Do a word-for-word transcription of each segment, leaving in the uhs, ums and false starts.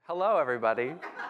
Hello, everybody.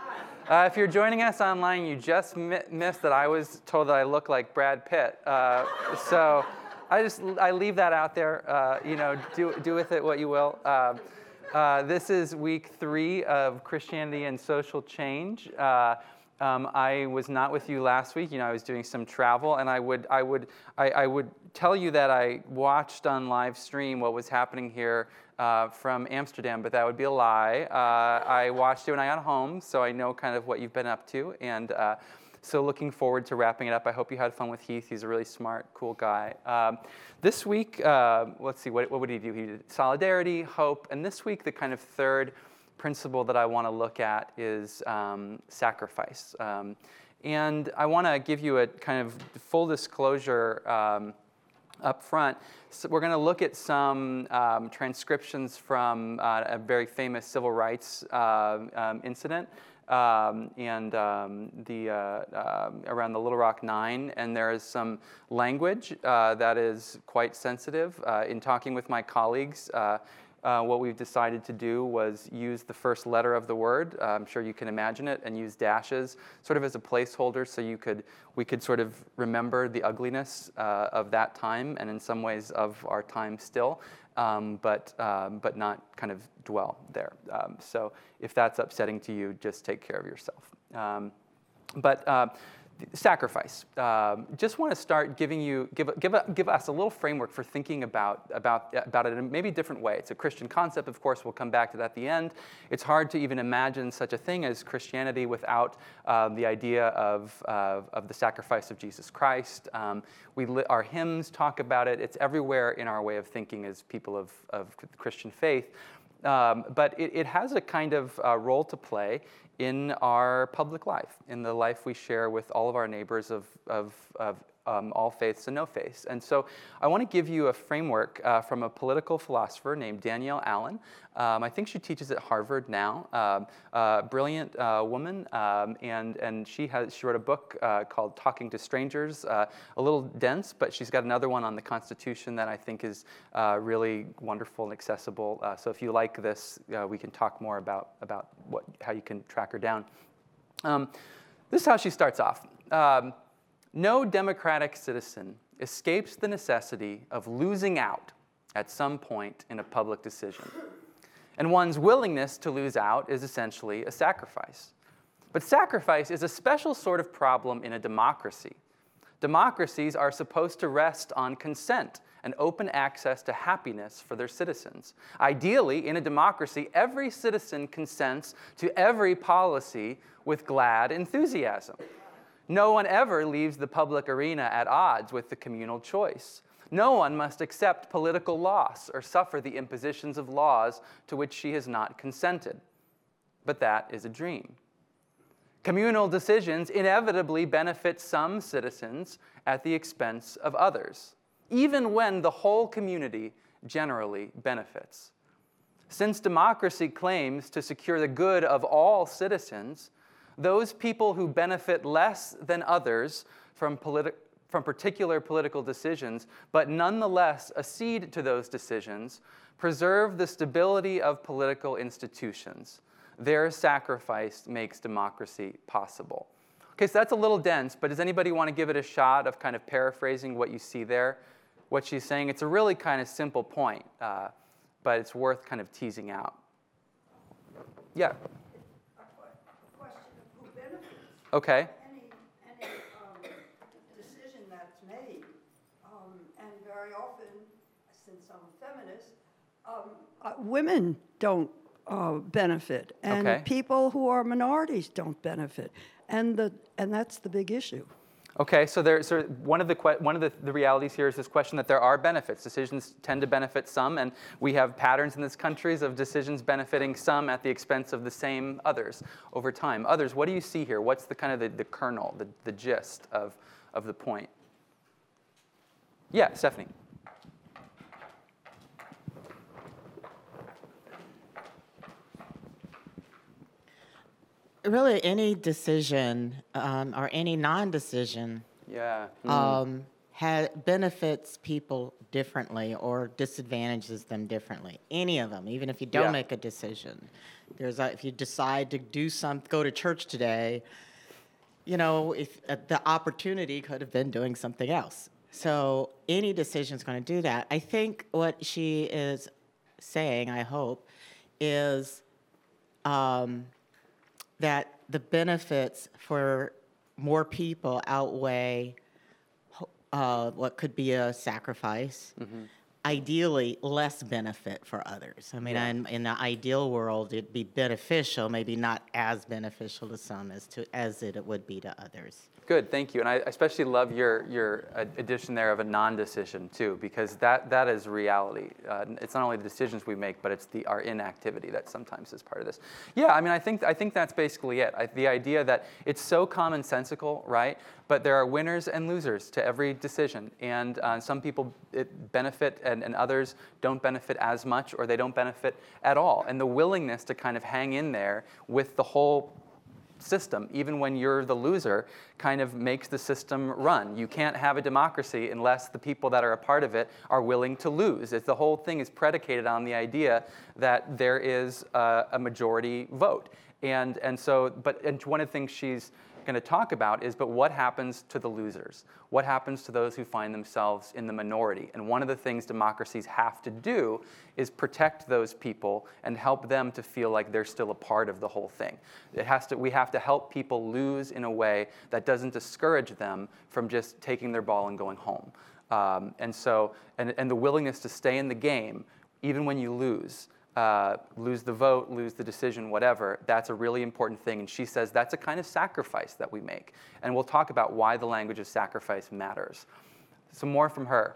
Uh, if you're joining us online, you just mi- missed that I was told that I look like Brad Pitt. Uh, so I just I leave that out there. Uh, you know, do do with it what you will. Uh, uh, this is week three of Christianity and Social Change. Uh, um, I was not with you last week. You know, I was doing some travel, and I would I would I, I would tell you that I watched on live stream what was happening here. Uh, from Amsterdam, but that would be a lie. Uh, I watched it when I got home, so I know kind of what you've been up to, and uh, so looking forward to wrapping it up. I hope you had fun with Heath. He's a really smart, cool guy. Um, this week, uh, let's see, what, what would he do? He did solidarity, hope, and this week the kind of third principle that I want to look at is um, sacrifice. Um, and I want to give you a kind of full disclosure um, up front. So we're going to look at some um, transcriptions from uh, a very famous civil rights uh, um, incident um, and um, the uh, uh, around the Little Rock Nine, and there is some language uh, that is quite sensitive. Uh, in talking with my colleagues, uh, Uh, what we've decided to do was use the first letter of the word. Uh, I'm sure you can imagine it, and use dashes sort of as a placeholder, so you could we could sort of remember the ugliness uh, of that time, and in some ways of our time still, um, but um, but not kind of dwell there. Um, so if that's upsetting to you, just take care of yourself. Um, but. Uh, Sacrifice. Um, just want to start giving you, give, give, give us a little framework for thinking about, about, about it in a maybe different way. It's a Christian concept, of course. We'll come back to that at the end. It's hard to even imagine such a thing as Christianity without um, the idea of, uh, of the sacrifice of Jesus Christ. Um, we li- our hymns talk about it. It's everywhere in our way of thinking as people of, of Christian faith. Um, but it, it has a kind of uh, role to play in our public life, in the life we share with all of our neighbors of, of, of um, all faiths and no faiths. And so I want to give you a framework uh, from a political philosopher named Danielle Allen. Um, I think she teaches at Harvard now. Um, uh, brilliant uh, woman, um, and and she has she wrote a book uh, called Talking to Strangers. Uh, a little dense, but she's got another one on the Constitution that I think is uh, really wonderful and accessible. Uh, so if you like this, uh, we can talk more about about what how you can track her down. Um, this is how she starts off. Um, No democratic citizen escapes the necessity of losing out at some point in a public decision. And one's willingness to lose out is essentially a sacrifice. But sacrifice is a special sort of problem in a democracy. Democracies are supposed to rest on consent and open access to happiness for their citizens. Ideally, in a democracy, every citizen consents to every policy with glad enthusiasm. No one ever leaves the public arena at odds with the communal choice. No one must accept political loss or suffer the impositions of laws to which she has not consented. But that is a dream. Communal decisions inevitably benefit some citizens at the expense of others, even when the whole community generally benefits. Since democracy claims to secure the good of all citizens, those people who benefit less than others from, politi- from particular political decisions, but nonetheless accede to those decisions, preserve the stability of political institutions. Their sacrifice makes democracy possible. Okay, so that's a little dense, but does anybody want to give it a shot of kind of paraphrasing what you see there? What she's saying? It's a really kind of simple point, uh, but it's worth kind of teasing out. Yeah. Okay. Any, any um, decision that's made, um, and very often, since I'm a feminist, um, uh, women don't uh, benefit, and Okay. people who are minorities don't benefit, and the and that's the big issue. Okay, so there, so one of the que- one of the, the realities here is this question that there are benefits. Decisions tend to benefit some, and we have patterns in this country of decisions benefiting some at the expense of the same others over time. Others, what do you see here? What's the kind of the, the kernel, the, the gist of, of the point? Yeah, Stephanie. Really, any decision um, or any non-decision Yeah. Mm. um, ha- benefits people differently or disadvantages them differently. Any of them, even if you don't Yeah. make a decision. There's a, if you decide to do some, go to church today, you know, if uh, the opportunity could have been doing something else. So any decision is going to do that. I think what she is saying, I hope, is um, that the benefits for more people outweigh uh, what could be a sacrifice. Mm-hmm. Ideally, less benefit for others. I mean, Yeah. in, in the ideal world, it'd be beneficial, maybe not as beneficial to some as to as it would be to others. Good, thank you. And I especially love your, your addition there of a non-decision too, because that, that is reality. Uh, it's not only the decisions we make, but it's the, our inactivity that sometimes is part of this. Yeah, I mean, I think, I think that's basically it. I, the idea that it's so commonsensical, right? But there are winners and losers to every decision. And uh, some people it benefit and, and others don't benefit as much, or they don't benefit at all. And the willingness to kind of hang in there with the whole system, even when you're the loser, kind of makes the system run. You can't have a democracy unless the people that are a part of it are willing to lose. It's, the whole thing is predicated on the idea that there is a, a majority vote. And, and so, but and one of the things she's going to talk about is, but what happens to the losers? What happens to those who find themselves in the minority? And one of the things democracies have to do is protect those people and help them to feel like they're still a part of the whole thing. It has to, we have to help people lose in a way that doesn't discourage them from just taking their ball and going home. Um, and so, and, and the willingness to stay in the game, even when you lose, Uh, lose the vote, lose the decision, whatever, that's a really important thing. And she says that's a kind of sacrifice that we make. And we'll talk about why the language of sacrifice matters. Some more from her.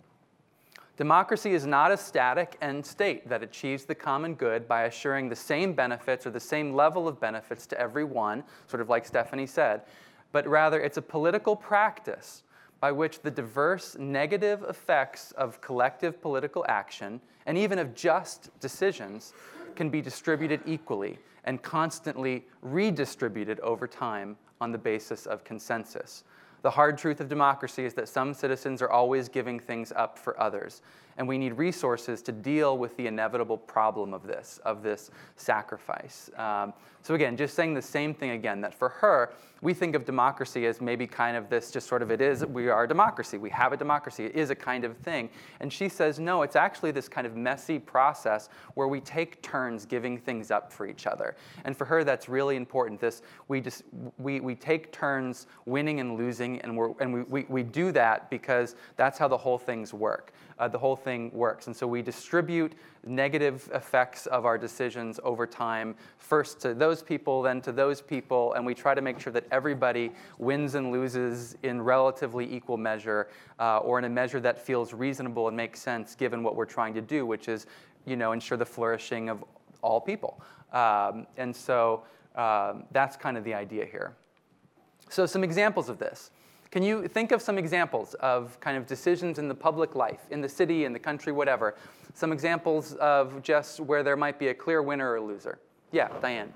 Democracy is not a static end state that achieves the common good by assuring the same benefits or the same level of benefits to everyone, sort of like Stephanie said, but rather it's a political practice by which the diverse negative effects of collective political action and even of just decisions can be distributed equally and constantly redistributed over time on the basis of consensus. The hard truth of democracy is that some citizens are always giving things up for others, and we need resources to deal with the inevitable problem of this, of this sacrifice. Um, so again, just saying the same thing again, that for her, we think of democracy as maybe kind of this, just sort of it is, we are a democracy, we have a democracy, it is a kind of thing. And she says, no, it's actually this kind of messy process where we take turns giving things up for each other. And for her, that's really important. This, we just, we, we take turns winning and losing, and, we're, and we, we, we do that because that's how the whole things work. Uh, the whole thing works. And so we distribute negative effects of our decisions over time, first to those people, then to those people, and we try to make sure that everybody wins and loses in relatively equal measure, uh, or in a measure that feels reasonable and makes sense given what we're trying to do, which is, you know, ensure the flourishing of all people. Um, and so um, that's kind of the idea here. So some examples of this. Can you think of some examples of kind of decisions in the public life, in the city, in the country, whatever? Some examples of just where there might be a clear winner or loser. Yeah, Diane.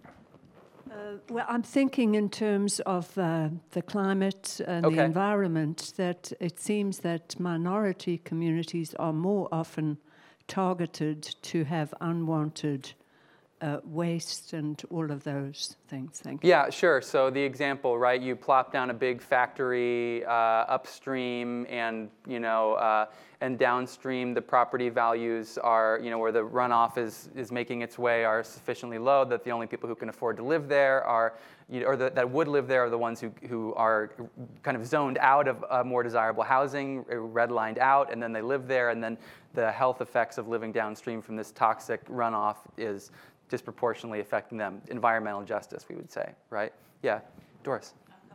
Uh, well, I'm thinking in terms of uh, the climate and Okay. the environment, that it seems that minority communities are more often targeted to have unwanted Uh, waste and all of those things. Thank you. Yeah, sure. So the example, right? You plop down a big factory uh, upstream, and you know, uh, and downstream, the property values are, you know, where the runoff is is making its way, are sufficiently low that the only people who can afford to live there are, you know, or the, that would live there are the ones who who are kind of zoned out of uh, more desirable housing, redlined out, and then they live there, and then the health effects of living downstream from this toxic runoff is disproportionately affecting them. Environmental justice, we would say, right? Yeah, Doris.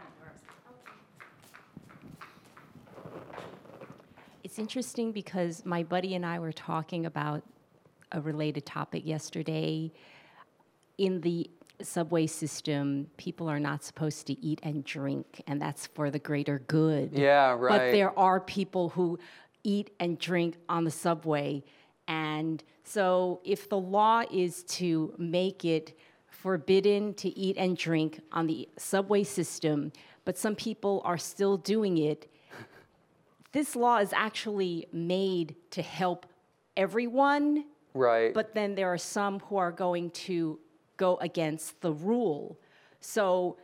It's interesting because my buddy and I were talking about a related topic yesterday. In the subway system, people are not supposed to eat and drink, and that's for the greater good. Yeah, right. But there are people who eat and drink on the subway. And so if the law is to make it forbidden to eat and drink on the subway system, but some people are still doing it, this law is actually made to help everyone, Right. but then there are some who are going to go against the rule. So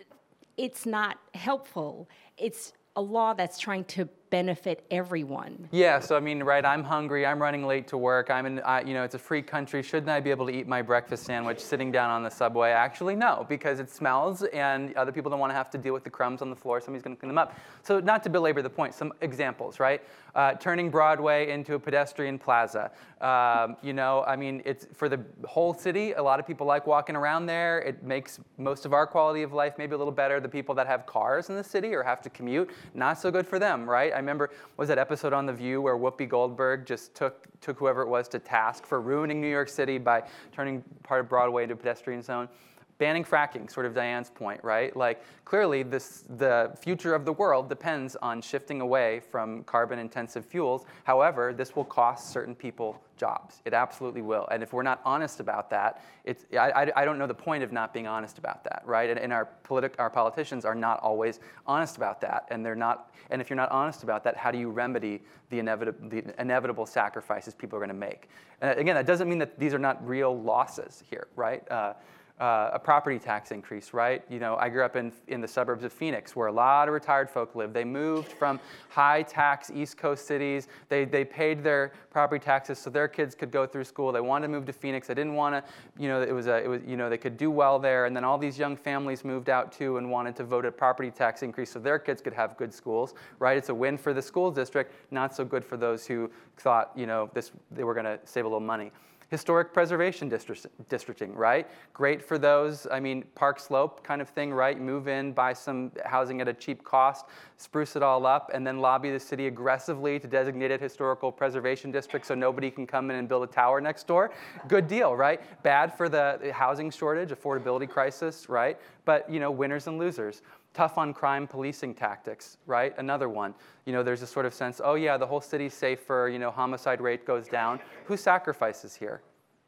it's not helpful. It's a law that's trying to benefit everyone. Yeah, so I mean, right, I'm hungry, I'm running late to work, I'm in, I, you know, it's a free country, shouldn't I be able to eat my breakfast sandwich sitting down on the subway? Actually, no, because it smells and other people don't want to have to deal with the crumbs on the floor, somebody's going to clean them up. So not to belabor the point, some examples, right? Uh, turning Broadway into a pedestrian plaza. Um, you know, I mean, it's for the whole city, a lot of people like walking around there. It makes most of our quality of life maybe a little better. The people that have cars in the city or have to commute, not so good for them, right? I remember, what was that episode on The View where Whoopi Goldberg just took, took whoever it was to task for ruining New York City by turning part of Broadway into a pedestrian zone? Banning fracking, sort of Diane's point, right? Like, clearly, this, the future of the world depends on shifting away from carbon-intensive fuels. However, this will cost certain people jobs. It absolutely will. And if we're not honest about that, it's, I, I, I don't know the point of not being honest about that, right? And, and our, politi- our politicians are not always honest about that. And they're not. And if you're not honest about that, how do you remedy the inevitable, the inevitable sacrifices people are going to make? And again, that doesn't mean that these are not real losses here, right? Uh, Uh, a property tax increase, right? You know, I grew up in, in the suburbs of Phoenix where a lot of retired folk live. They moved from high tax East Coast cities. They, they paid their property taxes so their kids could go through school. They wanted to move to Phoenix. They didn't want to, you know, it was, a, it was, you know, they could do well there. And then all these young families moved out too and wanted to vote a property tax increase so their kids could have good schools, right? It's a win for the school district, not so good for those who thought, you know, this, they were going to save a little money. Historic preservation district, districting, right? Great for those, I mean, Park Slope kind of thing, right? Move in, buy some housing at a cheap cost, spruce it all up, and then lobby the city aggressively to designate it historical preservation district so nobody can come in and build a tower next door. Good deal, right? Bad for the housing shortage, affordability crisis, right? But, you know, winners and losers. Tough on crime policing tactics, right? Another one. You know, there's a sort of sense, oh yeah, the whole city's safer, you know, homicide rate goes down. Who sacrifices here?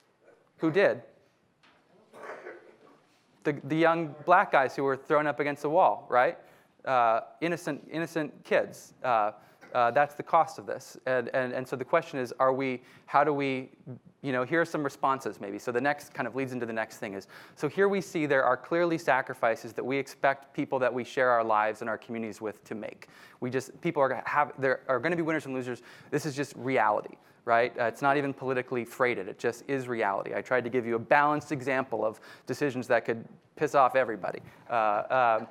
Who did? The, the young black guys who were thrown up against the wall, right? Uh, innocent, innocent kids. Uh, uh, that's the cost of this. And, and, and so the question is, are we, how do we, you know, here are some responses maybe. So the next kind of leads into the next thing is, so here we see there are clearly sacrifices that we expect people that we share our lives and our communities with to make. We just, people are, have, there are going to be winners and losers. This is just reality, right? Uh, it's not even politically freighted. It just is reality. I tried to give you a balanced example of decisions that could piss off everybody. Uh, uh,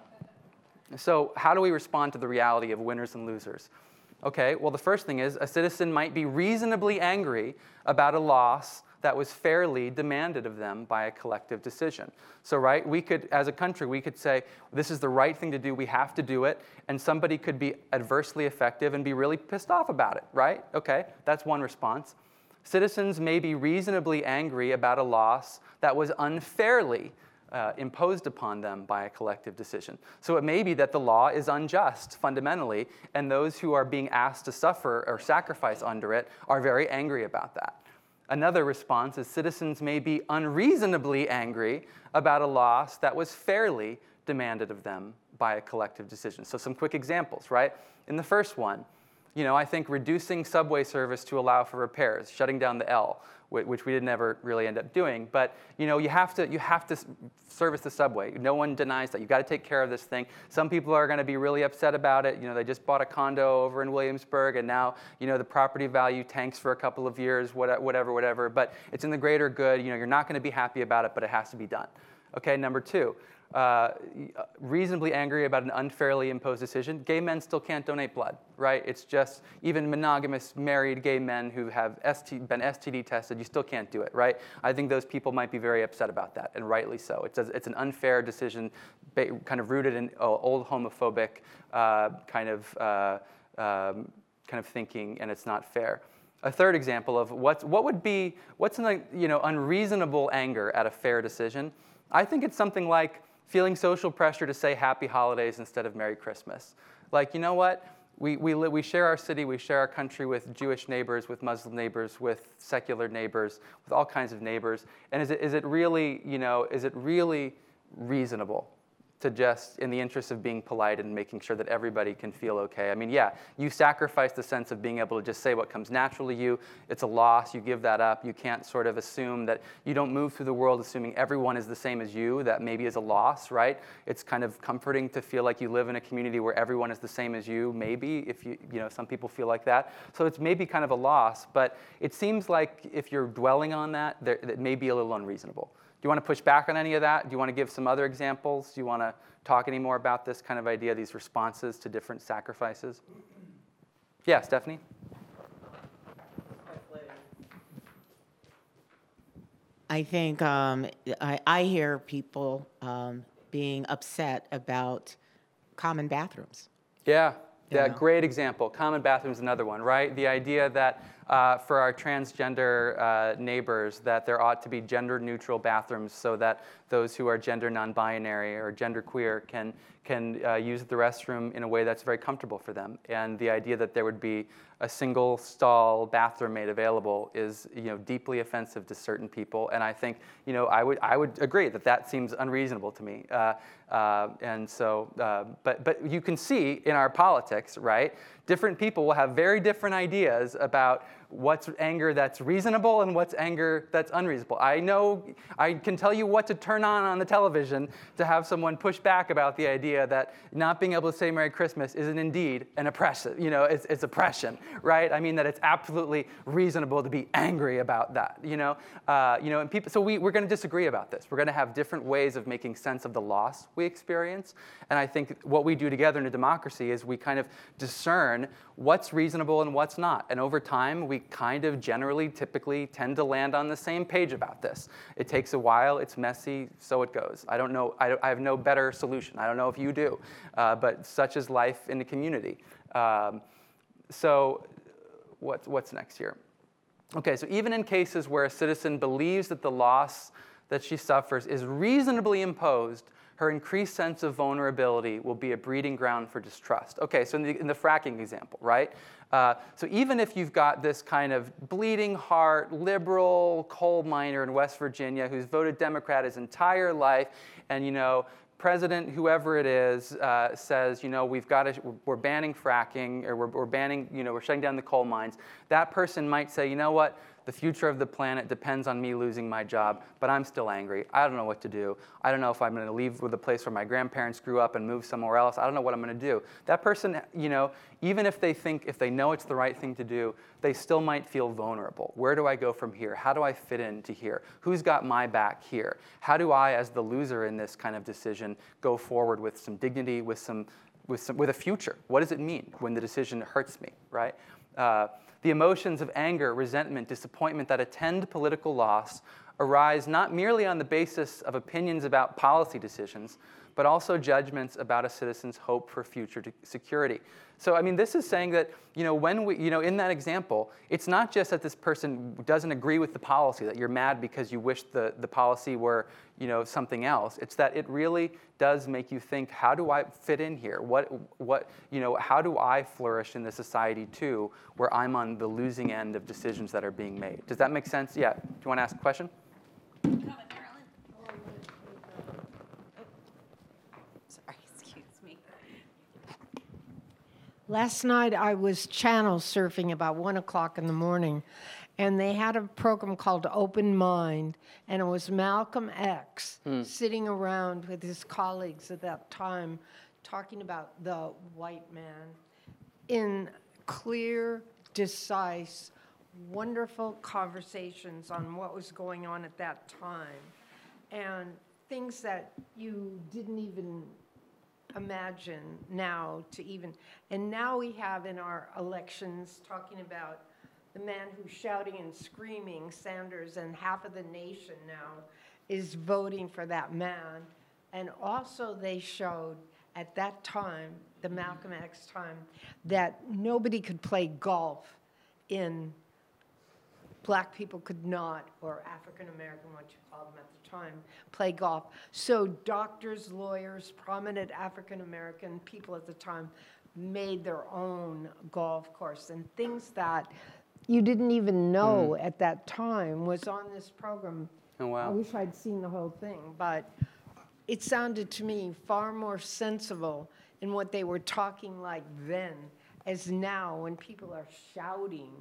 so how do we respond to the reality of winners and losers? Okay, well, the first thing is a citizen might be reasonably angry about a loss that was fairly demanded of them by a collective decision. So, right, we could, as a country, we could say, this is the right thing to do, we have to do it, and somebody could be adversely affected and be really pissed off about it, right? Okay, that's one response. Citizens may be reasonably angry about a loss that was unfairly Uh, imposed upon them by a collective decision. So it may be that the law is unjust fundamentally, and those who are being asked to suffer or sacrifice under it are very angry about that. Another response is citizens may be unreasonably angry about a loss that was fairly demanded of them by a collective decision. So some quick examples, right? In the first one, you know, I think reducing subway service to allow for repairs, shutting down the L, which we did never really end up doing. But you know, you have to you have to service the subway. No one denies that. You've got to take care of this thing. Some people are going to be really upset about it. You know, they just bought a condo over in Williamsburg, and now you know the property value tanks for a couple of years, whatever, whatever. But it's in the greater good. You know, you're not going to be happy about it, but it has to be done. Okay, number two. Uh, reasonably angry about an unfairly imposed decision. Gay men still can't donate blood, right? It's just even monogamous married gay men who have S T, been S T D tested, you still can't do it, right? I think those people might be very upset about that, and rightly so. It's, a, it's an unfair decision, kind of rooted in old homophobic uh, kind of uh, um, kind of thinking, and it's not fair. A third example of what's, what would be what's an, you know unreasonable anger at a fair decision. I think it's something like feeling social pressure to say happy holidays instead of Merry Christmas. Like, you know what? We, we, li- we share our city, we share our country with Jewish neighbors, with Muslim neighbors, with secular neighbors, with all kinds of neighbors. And is it, is it really, you know, is it really reasonable to just, in the interest of being polite and making sure that everybody can feel okay. I mean, yeah, you sacrifice the sense of being able to just say what comes natural to you. It's a loss. You give that up. You can't sort of assume that you don't move through the world assuming everyone is the same as you. That maybe is a loss, right? It's kind of comforting to feel like you live in a community where everyone is the same as you, maybe, if you, you know, some people feel like that. So it's maybe kind of a loss, but it seems like if you're dwelling on that, there, that may be a little unreasonable. Do you want to push back on any of that? Do you want to give some other examples? Do you want to talk any more about this kind of idea, these responses to different sacrifices? Yeah, Stephanie? I think um, I, I hear people um, being upset about common bathrooms. Yeah, yeah, Yeah. great example. Common bathroom is another one, right? The idea that uh, for our transgender uh, neighbors, that there ought to be gender-neutral bathrooms so that those who are gender non-binary or genderqueer can can uh, use the restroom in a way that's very comfortable for them. And the idea that there would be a single stall bathroom made available is, you know, deeply offensive to certain people. And I think, you know, I would I would agree that that seems unreasonable to me. Uh, uh, and so, uh, but but you can see in our politics, right? Different people will have very different ideas about what's anger that's reasonable and what's anger that's unreasonable. I know, I can tell you what to turn on on the television to have someone push back about the idea that not being able to say Merry Christmas isn't indeed an oppressive, you know, it's, it's oppression, right? I mean that it's absolutely reasonable to be angry about that, you know? Uh, you know, and people, so we, we're gonna disagree about this. We're gonna have different ways of making sense of the loss we experience. And I think what we do together in a democracy is we kind of discern what's reasonable and what's not. And over time, we kind of generally, typically tend to land on the same page about this. It takes a while, it's messy, so it goes. I don't know, I, I have no better solution. I don't know if you do, uh, but such is life in the community. Um, so what, what's next here? Okay, so even in cases where a citizen believes that the loss that she suffers is reasonably imposed, her increased sense of vulnerability will be a breeding ground for distrust. Okay, so in the, in the fracking example, right? Uh, so even if you've got this kind of bleeding heart, liberal coal miner in West Virginia who's voted Democrat his entire life, and you know, President, whoever it is, uh, says, you know, we've got to, we're banning fracking, or we're, we're banning, you know, we're shutting down the coal mines. That person might say, you know what? The future of the planet depends on me losing my job, but I'm still angry. I don't know what to do. I don't know if I'm going to leave with the place where my grandparents grew up and move somewhere else. I don't know what I'm going to do. That person, you know, even if they think, if they know it's the right thing to do, they still might feel vulnerable. Where do I go from here? How do I fit into here? Who's got my back here? How do I, as the loser in this kind of decision, go forward with some dignity, with some, with some, with a future? What does it mean when the decision hurts me, right? Uh, The emotions of anger, resentment, disappointment that attend political loss arise not merely on the basis of opinions about policy decisions, but also judgments about a citizen's hope for future security. So, I mean, this is saying that, you know, when we, you know, in that example, it's not just that this person doesn't agree with the policy, that you're mad because you wish the, the policy were, you know, something else. It's that it really does make you think, how do I fit in here? What, what, you know, how do I flourish in the society too, where I'm on the losing end of decisions that are being made? Does that make sense? Yeah. Do you want to ask a question? Sorry, excuse me. Last night I was channel surfing about one o'clock in the morning, and they had a program called Open Mind, and it was Malcolm X Hmm. sitting around with his colleagues at that time talking about the white man in clear, concise, wonderful conversations on what was going on at that time, and things that you didn't even imagine now to even, and now we have in our elections talking about the man who's shouting and screaming, Sanders, and half of the nation now is voting for that man. And also they showed at that time, the Malcolm X time, that nobody could play golf in, black people could not, or African American, what you call them at the time, play golf. So doctors, lawyers, prominent African American people at the time made their own golf course, and things that you didn't even know Mm. at that time was on this program. Oh, wow. I wish I'd seen the whole thing, but it sounded to me far more sensible in what they were talking like then as now when people are shouting,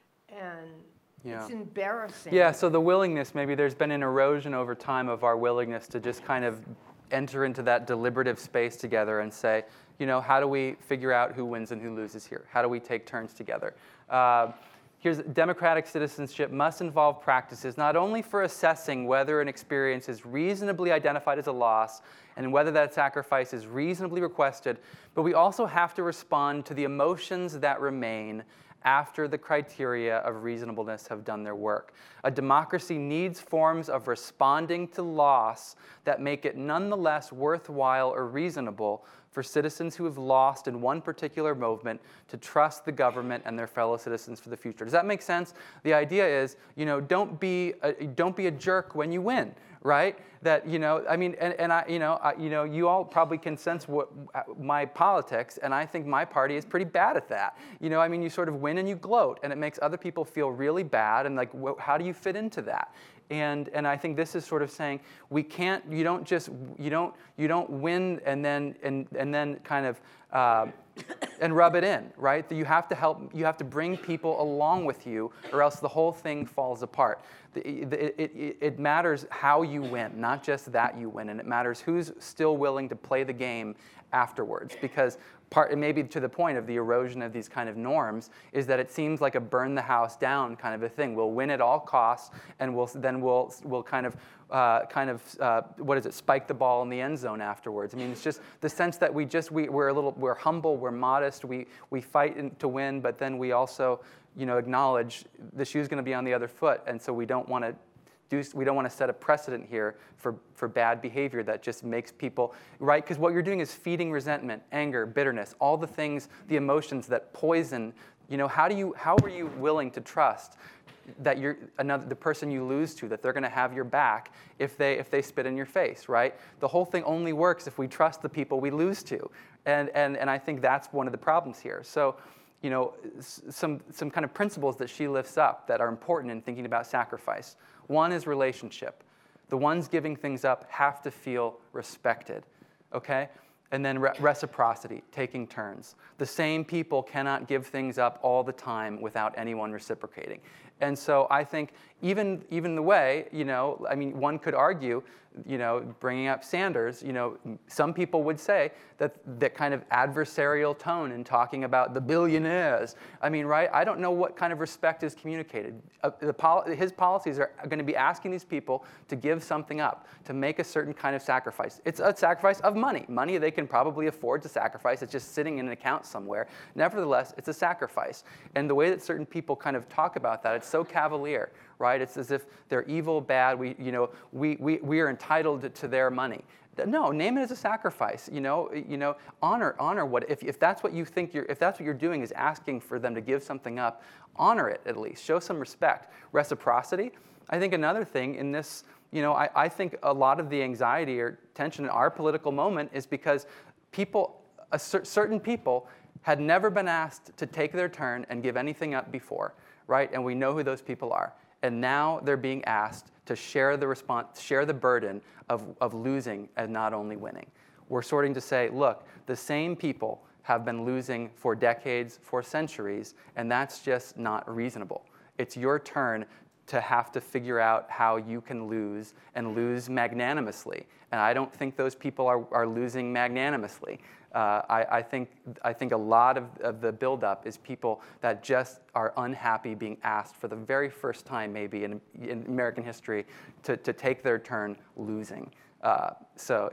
and Yeah. it's embarrassing. Yeah, so the willingness, maybe there's been an erosion over time of our willingness to just kind of enter into that deliberative space together and say, you know, how do we figure out who wins and who loses here? How do we take turns together? Uh, here's democratic citizenship must involve practices not only for assessing whether an experience is reasonably identified as a loss and whether that sacrifice is reasonably requested, but we also have to respond to the emotions that remain after the criteria of reasonableness have done their work. A democracy needs forms of responding to loss that make it nonetheless worthwhile or reasonable for citizens who have lost in one particular movement to trust the government and their fellow citizens for the future. Does that make sense? The idea is, you know, don't be a, don't be a jerk when you win, right? That, you know, I mean, and, and I, you know, I, you know, you all probably can sense what my politics, and I think my party is pretty bad at that. You know, I mean, you sort of win and you gloat, and it makes other people feel really bad, and like, wh- how do you fit into that? And and I think this is sort of saying we can't. You don't just you don't you don't win and then and and then kind of uh, and rub it in, right? That you have to help. You have to bring people along with you, or else the whole thing falls apart. The, it, it, it matters how you win, not just that you win, and it matters who's still willing to play the game afterwards. Because part, and maybe to the point of the erosion of these kind of norms, is that it seems like a burn the house down kind of a thing. We'll win at all costs, and we'll then we'll we'll kind of uh, kind of uh, what is it? Spike the ball in the end zone afterwards. I mean, it's just the sense that we just we we're a little we're humble, we're modest, we we fight to win, but then we also, you know, acknowledge the shoe's going to be on the other foot, and so we don't want to do, we don't want to set a precedent here for, for bad behavior that just makes people, right? Because what you're doing is feeding resentment, anger, bitterness, all the things, the emotions that poison. You know, how do you, how are you willing to trust that you're another, the person you lose to, that they're going to have your back if they if they spit in your face, right? The whole thing only works if we trust the people we lose to, and and and I think that's one of the problems here. So, you know, some some kind of principles that she lifts up that are important in thinking about sacrifice. One is relationship. The ones giving things up have to feel respected, okay? And then re- reciprocity, taking turns. The same people cannot give things up all the time without anyone reciprocating. And so I think even even the way, you know, I mean, one could argue, you know, bringing up Sanders, you know, some people would say that that kind of adversarial tone in talking about the billionaires. I mean, right? I don't know what kind of respect is communicated. Uh, the pol- his policies are going to be asking these people to give something up, to make a certain kind of sacrifice. It's a sacrifice of money. Money they can probably afford to sacrifice. It's just sitting in an account somewhere. Nevertheless, it's a sacrifice. And the way that certain people kind of talk about that, it's so cavalier, right? It's as if they're evil, bad. We, you know, we, we, we are entitled to their money. No, name it as a sacrifice. You know, you know, honor, honor what if, if that's what you think you're, if that's what you're doing is asking for them to give something up, honor it at least. Show some respect. Reciprocity. I think another thing in this, you know, I, I think a lot of the anxiety or tension in our political moment is because people, a cer- certain people, had never been asked to take their turn and give anything up before, right? And we know who those people are. And now they're being asked to share the response, share the burden of, of losing and not only winning. We're starting to say, look, the same people have been losing for decades, for centuries, and that's just not reasonable. It's your turn to have to figure out how you can lose and lose magnanimously. And I don't think those people are, are losing magnanimously. Uh, I, I think I think a lot of, of the buildup is people that just are unhappy being asked for the very first time, maybe in, in American history, to, to take their turn losing. Uh, so,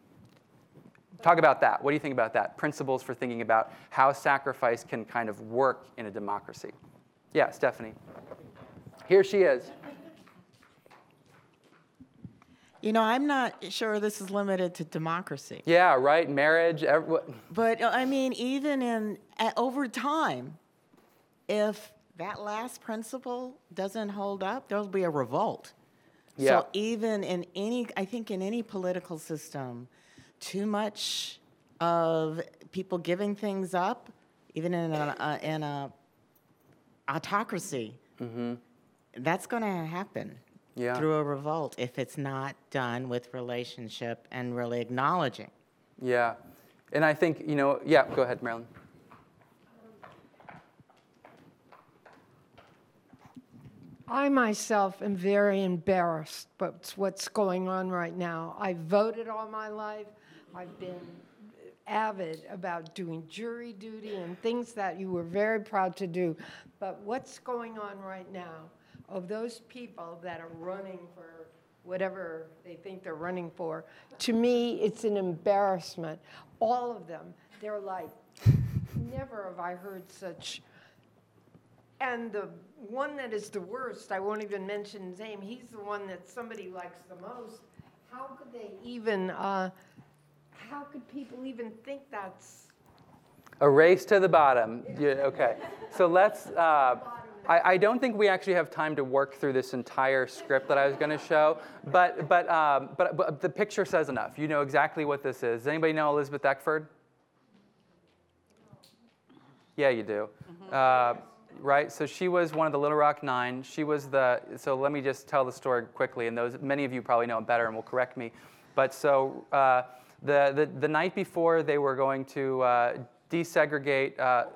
talk about that. What do you think about that? Principles for thinking about how sacrifice can kind of work in a democracy. Yeah, Stephanie. Here she is. You know, I'm not sure this is limited to democracy. Yeah, right. Marriage. Every, But I mean, even in uh, over time, if that last principle doesn't hold up, there'll be a revolt. Yeah. So even in any, I think in any political system, too much of people giving things up, even in a, a in a autocracy, mm-hmm. that's going to happen. Yeah. through a revolt if it's not done with relationship and really acknowledging. Yeah. And I think, you know, yeah, go ahead, Marilyn. I myself am very embarrassed by what's going on right now. I voted all my life. I've been avid about doing jury duty and things that you were very proud to do. But what's going on right now of those people that are running for whatever they think they're running for, to me, it's an embarrassment. All of them, they're like, never have I heard such. And the one that is the worst, I won't even mention his name, he's the one that somebody likes the most. How could they even, uh, how could people even think that's... A race to the bottom. Yeah, okay. So let's, uh, I, I don't think we actually have time to work through this entire script that I was going to show, but, but, um, but, but the picture says enough. You know exactly what this is. Does anybody know Elizabeth Eckford? Yeah, you do. Uh, right? So she was one of the Little Rock Nine. She was the, so let me just tell the story quickly, and those, many of you probably know it better and will correct me. But so uh, the, the, the night before they were going to uh, desegregate, uh,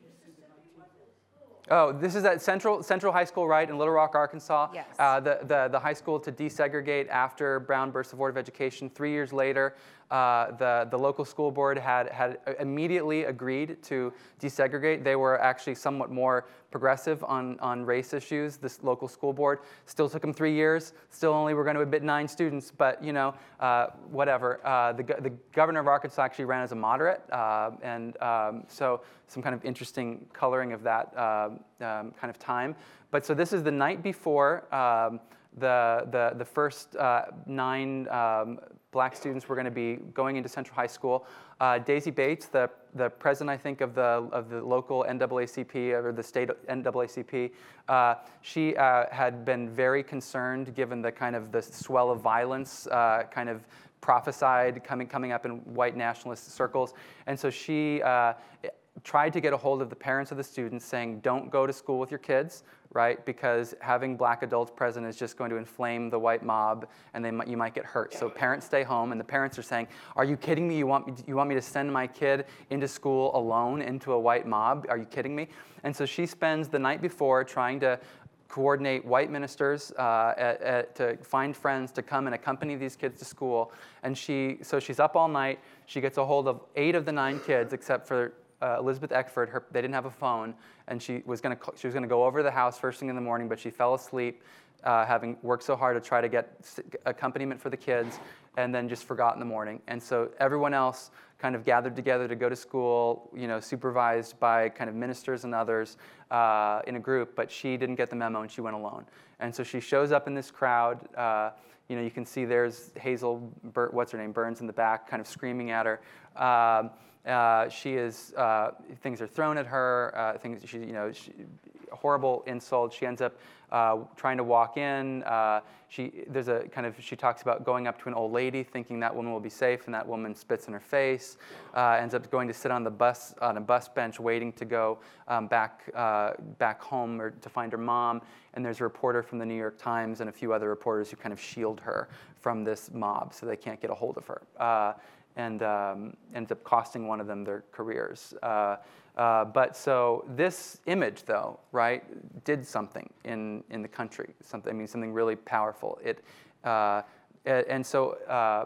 oh, this is at Central, Central High School, right, in Little Rock, Arkansas? Yes. Uh, the, the, the high school to desegregate after Brown versus the Board of Education. Three years later, uh, the, the local school board had, had immediately agreed to desegregate. They were actually somewhat more progressive on, on race issues, this local school board. Still took them three years. Still only were going to admit nine students, but, you know, uh, whatever. Uh, the, the governor of Arkansas actually ran as a moderate, uh, and um, so some kind of interesting coloring of that uh, um, kind of time. But so this is the night before um, the, the, the first uh, nine um, black students were going to be going into Central High School. Uh, Daisy Bates, the, the president, I think, of the, of the local N double A C P, or the state N double A C P, uh, she uh, had been very concerned, given the kind of the swell of violence uh, kind of prophesied coming, coming up in white nationalist circles. And so she uh, tried to get a hold of the parents of the students, saying, don't go to school with your kids, right? Because having black adults present is just going to inflame the white mob, and they might, you might get hurt. So parents stay home, and the parents are saying, are you kidding me? You want me, you want me to send my kid into school alone into a white mob? Are you kidding me? And so she spends the night before trying to coordinate white ministers uh, at, at, to find friends to come and accompany these kids to school. And she, so she's up all night. She gets a hold of eight of the nine kids, except for Uh, Elizabeth Eckford. Her, they didn't have a phone, and she was going to she was going to go over to the house first thing in the morning, but she fell asleep, uh, having worked so hard to try to get accompaniment for the kids, and then just forgot in the morning. And so everyone else kind of gathered together to go to school, you know, supervised by kind of ministers and others uh, in a group, but she didn't get the memo, and she went alone. And so she shows up in this crowd. Uh, you know, you can see there's Hazel, Bur- what's her name, Burns in the back, kind of screaming at her. Um, Uh, she is, uh, things are thrown at her, uh, things, she, you know, she, horrible insult. She ends up uh, trying to walk in. Uh, she, there's a kind of, she talks about going up to an old lady, thinking that woman will be safe, and that woman spits in her face. Uh, ends up going to sit on the bus, on a bus bench, waiting to go um, back, uh, back home or to find her mom. And there's a reporter from the New York Times and a few other reporters who kind of shield her from this mob so they can't get a hold of her. Uh, and um, ends up costing one of them their careers. Uh, uh, but so this image, though, right, did something in, in the country. Something, I mean, something really powerful. It, uh, and so, uh,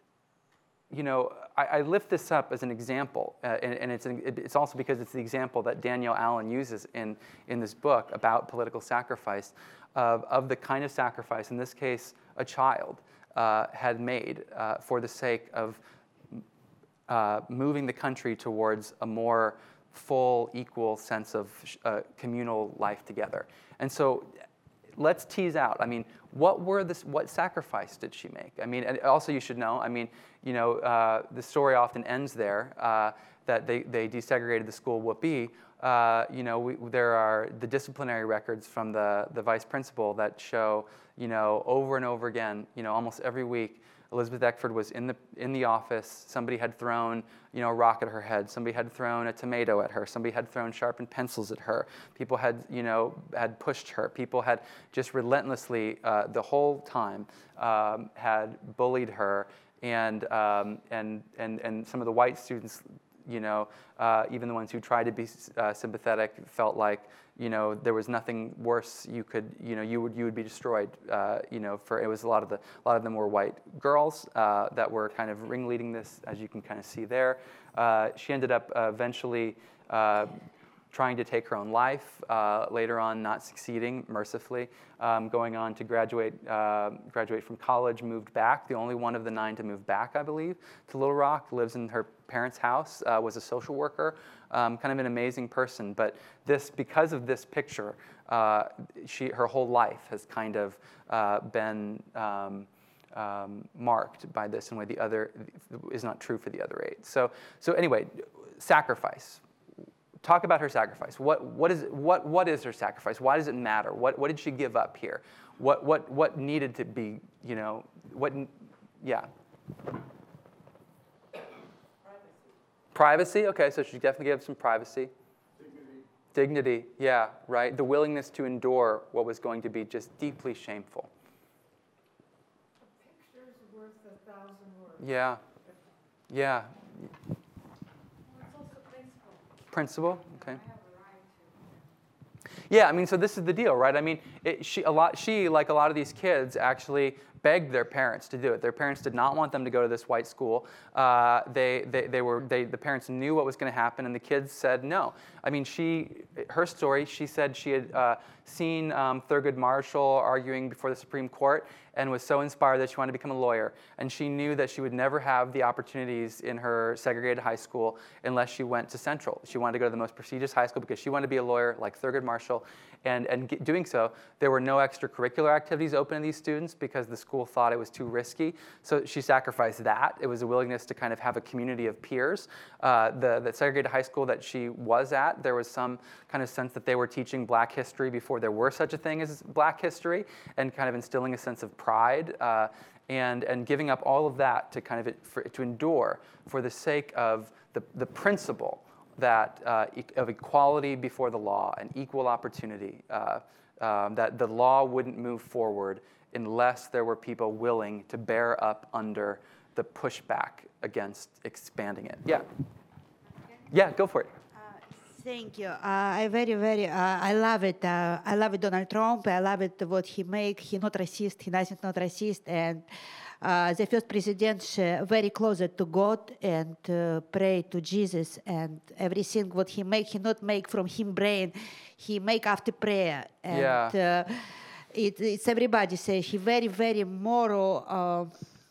you know, I, I lift this up as an example, uh, and, and it's, an, it's also because it's the example that Danielle Allen uses in, in this book about political sacrifice, of, of the kind of sacrifice, in this case, a child uh, had made uh, for the sake of Uh, moving the country towards a more full, equal sense of uh, communal life together. And so let's tease out, I mean, what were this, what sacrifice did she make? I mean, and also you should know, I mean, you know, uh, the story often ends there, uh, that they, they desegregated the school Whoopee. Uh, you know, we, there are the disciplinary records from the, the vice principal that show, you know, over and over again, you know, almost every week, Elizabeth Eckford was in the in the office. Somebody had thrown, you know, a rock at her head. Somebody had thrown a tomato at her. Somebody had thrown sharpened pencils at her. People had, you know, had pushed her. People had just relentlessly, uh, the whole time, um, had bullied her. And um, and and and some of the white students, you know, uh, even the ones who tried to be uh, sympathetic, felt like, you know, there was nothing worse. You could, you know, you would you would be destroyed. Uh, you know, for it was a lot of the a lot of them were white girls uh, that were kind of ringleading this, as you can kind of see there. Uh, she ended up uh, eventually uh, trying to take her own life. Uh, later on, not succeeding mercifully. Um, going on to graduate uh, graduate from college, moved back. The only one of the nine to move back, I believe, to Little Rock. Lives in her parents' house. Uh, was a social worker. Um, kind of an amazing person, but this, because of this picture, uh, she, her whole life has kind of uh, been um, um, marked by this in a way the other is not true for the other eight. So, so anyway, sacrifice. Talk about her sacrifice. What, what is, what, what is her sacrifice? Why does it matter? What, what did she give up here? What, what, what needed to be, you know, what, yeah. Privacy, okay, so she definitely gave some privacy. Dignity. Dignity, yeah, right. The willingness to endure what was going to be just deeply shameful. A picture's worth a thousand words. Yeah, yeah. Well, it's also principle. Principle, okay. I have a right to. Yeah, I mean, so this is the deal, right? I mean, it, she, a lot, she, like a lot of these kids, actually begged their parents to do it. Their parents did not want them to go to this white school. Uh, they, they, they were, they, the parents knew what was going to happen, and the kids said no. I mean, she, her story, she said she had uh, seen um, Thurgood Marshall arguing before the Supreme Court and was so inspired that she wanted to become a lawyer. And she knew that she would never have the opportunities in her segregated high school unless she went to Central. She wanted to go to the most prestigious high school because she wanted to be a lawyer like Thurgood Marshall. And, and get, doing so, there were no extracurricular activities open to these students because the school thought it was too risky. So she sacrificed that. It was a willingness to kind of have a community of peers. Uh, the, the segregated high school that she was at, there was some kind of sense that they were teaching black history before there were such a thing as black history, and kind of instilling a sense of pride uh, and, and giving up all of that to kind of for, to endure for the sake of the, the principle that uh, e- of equality before the law and equal opportunity, uh, um, that the law wouldn't move forward unless there were people willing to bear up under the pushback against expanding it. Yeah. Yeah, go for it. Thank you. Uh, I very, very, uh, I love it. Uh, I love it, Donald Trump. I love it, what he make. He not racist. He nothing not racist. And uh, the first president uh, very close to God and uh, pray to Jesus. And everything what he make, he not make from him brain. He make after prayer. And Yeah. uh, it, it's everybody say he very, very moral uh,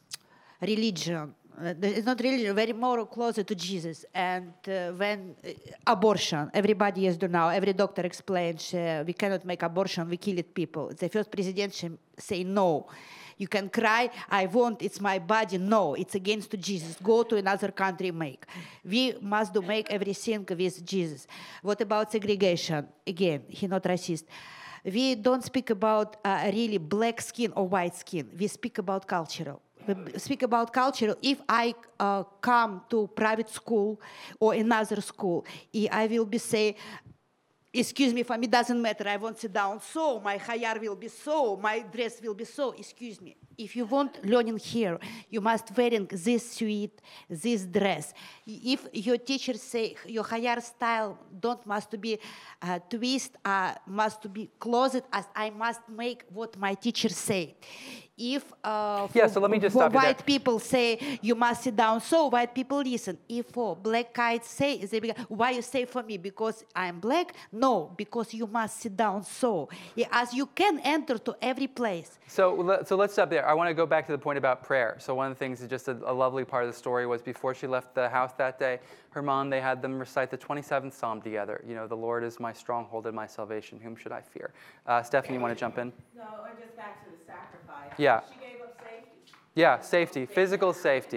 religion. Uh, it's not really very more closer to Jesus. And uh, when uh, abortion, everybody is do now. Every doctor explains uh, we cannot make abortion. We kill it people. The first president say no. You can cry. I want. It's my body. No, it's against to Jesus. Go to another country. Make. We must do make everything with Jesus. What about segregation? Again, he not racist. We don't speak about uh, really black skin or white skin. We speak about cultural. We speak about culture. If I uh, come to private school or another school, I will be say, excuse me, for me doesn't matter. I won't sit down so, my hair will be so, my dress will be so. Excuse me. If you want learning here, you must wearing this suit, this dress. If your teacher say your hairstyle don't must to be uh, twist, uh, must to be closed, as I must make what my teacher say. If uh, Yeah, so let me just for stop you there. white people say you must sit down, so white people listen. If for black guys say, they be, why you say for me? Because I'm black? No, because you must sit down so. Yeah, as you can enter to every place. So, le- so let's stop there. I want to go back to the point about prayer. So one of the things, that just a, a lovely part of the story was before she left the house that day, her mom, they had them recite the twenty-seventh Psalm together. You know, the Lord is my stronghold and my salvation. Whom should I fear? Uh, Stephanie, you want to jump in? No, or just back to the sacrifice. Yeah. She gave up safety. Yeah, safety, physical safety.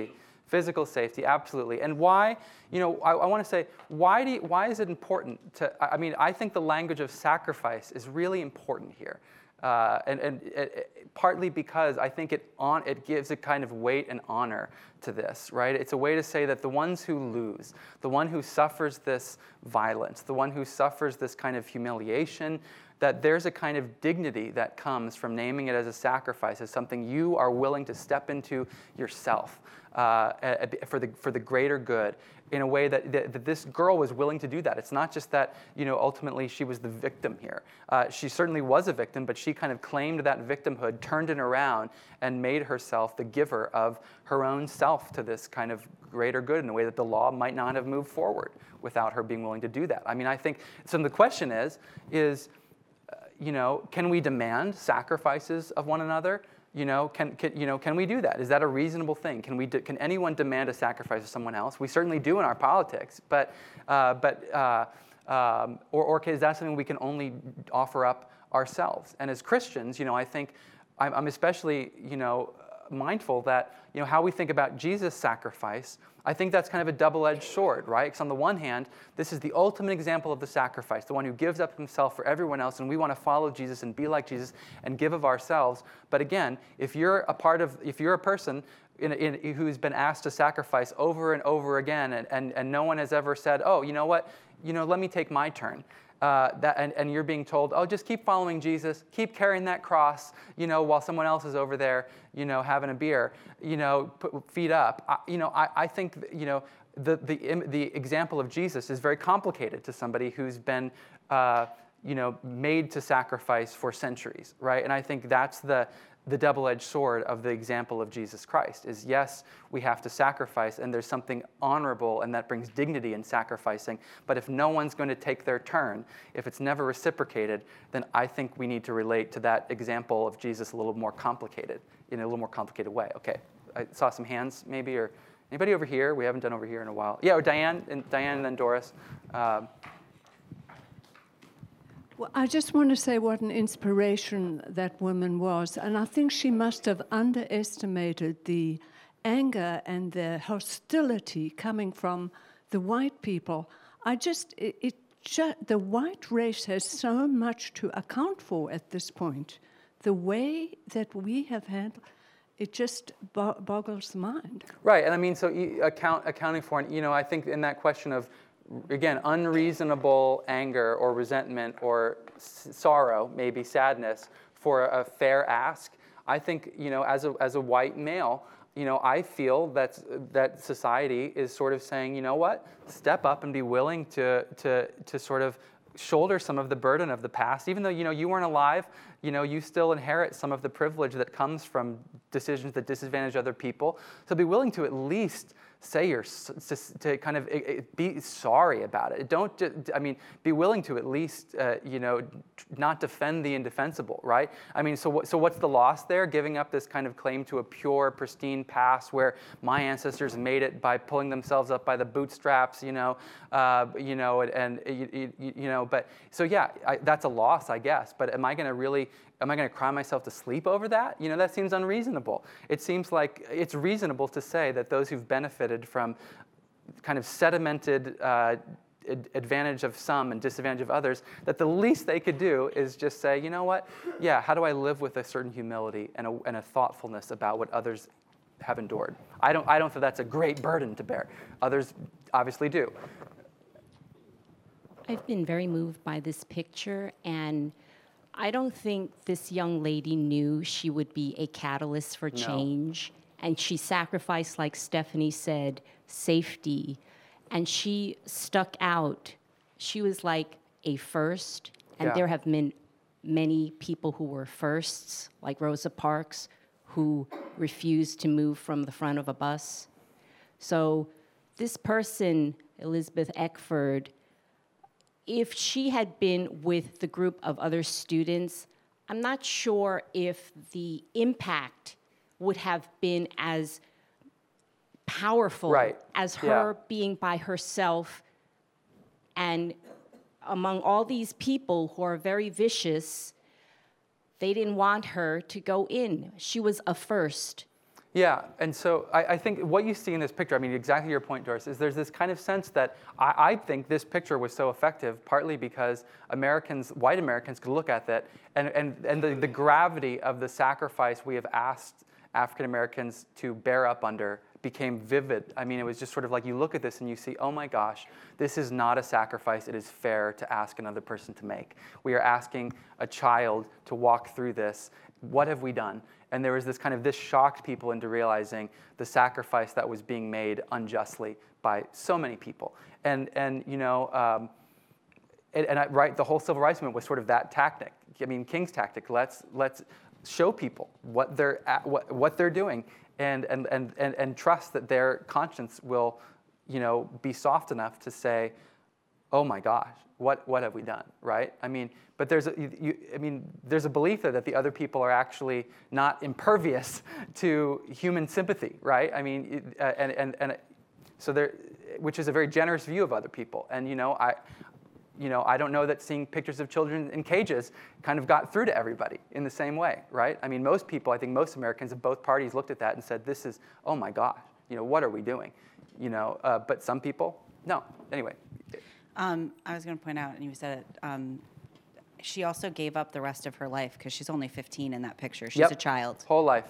Physical safety, absolutely. And why, you know, I, I want to say, why do you, why is it important to, I mean, I think the language of sacrifice is really important here. Uh, and and it, it, partly because I think it on it gives a kind of weight and honor to this, right? It's a way to say that the ones who lose, the one who suffers this violence, the one who suffers this kind of humiliation, that there's a kind of dignity that comes from naming it as a sacrifice, as something you are willing to step into yourself uh, for the for the greater good, in a way that, that, that this girl was willing to do that. It's not just that, you know, ultimately she was the victim here. Uh, she certainly was a victim, but she kind of claimed that victimhood, turned it around, and made herself the giver of her own self to this kind of greater good in a way that the law might not have moved forward without her being willing to do that. I mean, I think, so the question is, is, uh, you know, can we demand sacrifices of one another? You know, can, can, you know, can we do that? Is that a reasonable thing? Can, we de- can anyone demand a sacrifice of someone else? We certainly do in our politics, but, uh, but uh, um, or, or is that something we can only offer up ourselves? And as Christians, you know, I think I'm, I'm especially, you know, mindful that, you know, how we think about Jesus' sacrifice, I think that's kind of a double-edged sword, right? Because on the one hand, this is the ultimate example of the sacrifice, the one who gives up himself for everyone else, and we want to follow Jesus and be like Jesus and give of ourselves. But again, if you're a part of, if you're a person in, in, who's been asked to sacrifice over and over again, and, and, and no one has ever said, oh, you know what, you know, let me take my turn. Uh, that, and, and you're being told, oh, just keep following Jesus, keep carrying that cross, you know, while someone else is over there, you know, having a beer, you know, put, feet up. I, you know, I, I think, you know, the, the, the example of Jesus is very complicated to somebody who's been, uh, you know, made to sacrifice for centuries, right? And I think that's the, the double-edged sword of the example of Jesus Christ is, yes, we have to sacrifice, and there's something honorable, and that brings dignity in sacrificing. But if no one's going to take their turn, if it's never reciprocated, then I think we need to relate to that example of Jesus a little more complicated, in a little more complicated way. Okay, I saw some hands maybe, or anybody over here? We haven't done over here in a while. Yeah, or Diane, and Diane, and then Doris. Um, Well, I just want to say what an inspiration that woman was. And I think she must have underestimated the anger and the hostility coming from the white people. I just, it, it ju- the white race has so much to account for at this point. The way that we have handled it just bo- boggles the mind. Right, and I mean, so account, accounting for, you know, I think in that question of, again, unreasonable anger or resentment or s- sorrow, maybe sadness, for a fair ask. I think, you know, as a as a white male, you know, I feel that that society is sort of saying, you know what, step up and be willing to to to sort of shoulder some of the burden of the past, even though, you know, you weren't alive. You know, you still inherit some of the privilege that comes from decisions that disadvantage other people. So be willing to at least say you're, to, to kind of be sorry about it. Don't, I mean, be willing to at least, uh, you know, not defend the indefensible, right? I mean, so what, so what's the loss there? Giving up this kind of claim to a pure, pristine past where my ancestors made it by pulling themselves up by the bootstraps, you know, uh, you know, and, and you, you, you know, but, so yeah, I, that's a loss, I guess, but am I going to really, am I going to cry myself to sleep over that? You know, that seems unreasonable. It seems like it's reasonable to say that those who've benefited from kind of sedimented uh, ad- advantage of some and disadvantage of others, that the least they could do is just say, you know what, yeah, how do I live with a certain humility and a, and a thoughtfulness about what others have endured? I don't, I don't think that's a great burden to bear. Others obviously do. I've been very moved by this picture, and I don't think this young lady knew she would be a catalyst for change. No. And she sacrificed, like Stephanie said, safety. And she stuck out. She was like a first. And Yeah. there have been many people who were firsts, like Rosa Parks, who refused to move from the front of a bus. So this person, Elizabeth Eckford, if she had been with the group of other students, I'm not sure if the impact would have been as powerful Right. as her Yeah. being by herself and among all these people who are very vicious. They didn't want her to go in. She was a first. Yeah, and so I, I think what you see in this picture, I mean, exactly your point, Doris, is there's this kind of sense that I, I think this picture was so effective partly because Americans, white Americans, could look at that and, and, and the, the gravity of the sacrifice we have asked African Americans to bear up under became vivid. I mean, it was just sort of like you look at this and you see, oh my gosh, this is not a sacrifice it is fair to ask another person to make. We are asking a child to walk through this. What have we done? And there was this kind of, this shocked people into realizing the sacrifice that was being made unjustly by so many people. And, and you know, um, and, and I, right, the whole civil rights movement was sort of that tactic. I mean, King's tactic. Let's, let's show people what they're, at, what, what they're doing and, and, and, and, and trust that their conscience will, you know, be soft enough to say, oh my gosh, what, what have we done, right? I mean, but there's a, you, I mean, there's a belief there that the other people are actually not impervious to human sympathy, right? I mean, uh, and, and, and so there, which is a very generous view of other people. And, you know, I, you know, I don't know that seeing pictures of children in cages kind of got through to everybody in the same way, right? I mean, most people, I think most Americans of both parties looked at that and said, this is, oh my gosh, you know, what are we doing? You know, uh, but some people, no. Anyway. Um, I was going to point out, and you said it, um, she also gave up the rest of her life because she's only fifteen in that picture. She's Yep. a child. Whole life.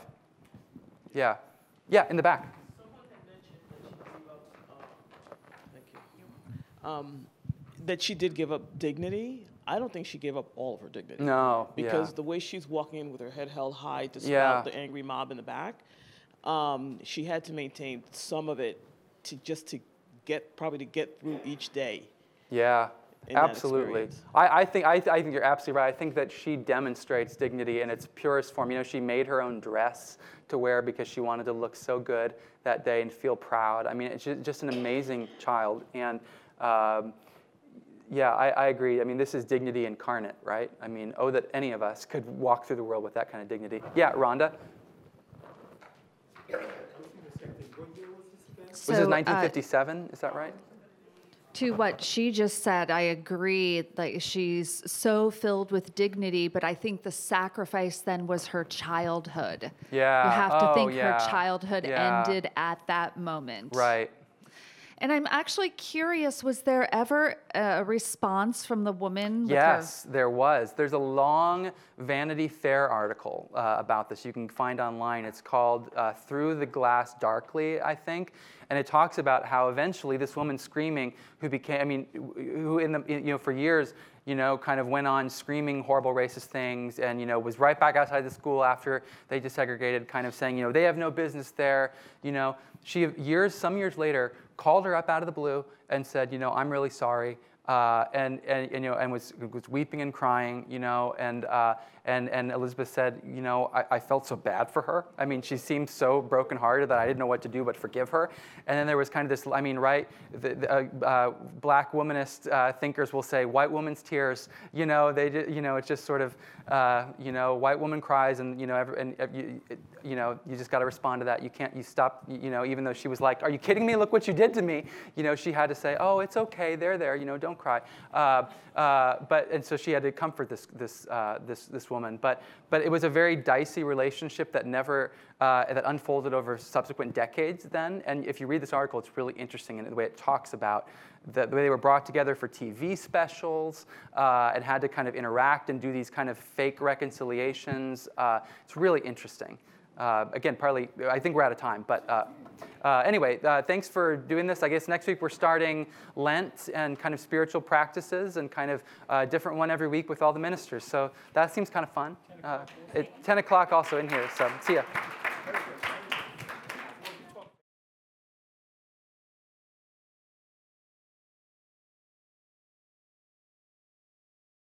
Yeah. Yeah, in the back. Someone had mentioned that she gave up, uh, thank you, um, that she did give up dignity. I don't think she gave up all of her dignity. No, Because yeah. the way she's walking in with her head held high to Yeah. spout the angry mob in the back, um, she had to maintain some of it to just to get, probably to get through each day. Yeah, in that absolutely. experience. I, I think I, I think you're absolutely right. I think that she demonstrates dignity in its purest form. You know, she made her own dress to wear because she wanted to look so good that day and feel proud. I mean, it's just, just an amazing child. And um, yeah, I, I agree. I mean, this is dignity incarnate, right? I mean, oh, that any of us could walk through the world with that kind of dignity. Yeah, Rhonda. So, Was this uh, nineteen fifty-seven? Is that right? to what she just said, I agree. Like, she's so filled with dignity, but I think the sacrifice then was her childhood. Yeah. You have to Oh, think yeah. her childhood Yeah. ended at that moment. Right. And I'm actually curious, was there ever a response from the woman? with her- Yes, there was. There's a long Vanity Fair article uh, about this you can find online. It's called uh, Through the Glass Darkly, I think. And it talks about how eventually this woman screaming, who became, I mean, who in the, you know, for years, you know, kind of went on screaming horrible racist things and, you know, was right back outside the school after they desegregated, kind of saying, you know, they have no business there. You know, she, years, some years later, called her up out of the blue and said, you know, I'm really sorry. Uh, and, and, and, you know, and was, was weeping and crying, you know, and, uh, and, and Elizabeth said, you know, I, I felt so bad for her. I mean, she seemed so brokenhearted that I didn't know what to do but forgive her. And then there was kind of this, I mean, right, the, the, uh, uh, black womanist uh, thinkers will say, white woman's tears, you know, they, you know, it's just sort of, uh, you know, white woman cries and, you know, every, and uh, you, it, you know, you just got to respond to that. You can't, you stop, you know, even though she was like, are you kidding me? Look what you did to me. You know, she had to say, oh, it's okay, they're there, you know, don't cry. Uh, uh, but and so she had to comfort this this uh, this this woman. But but it was a very dicey relationship that never uh, that unfolded over subsequent decades. Then, and if you read this article, it's really interesting in the way it talks about the, the way they were brought together for T V specials uh, and had to kind of interact and do these kind of fake reconciliations. Uh, it's really interesting. Uh, again, partly, I think we're out of time, but uh, uh, anyway, uh, thanks for doing this. I guess next week we're starting Lent and kind of spiritual practices and kind of a different one every week with all the ministers. So that seems kind of fun. Uh, at ten o'clock also in here, so see ya.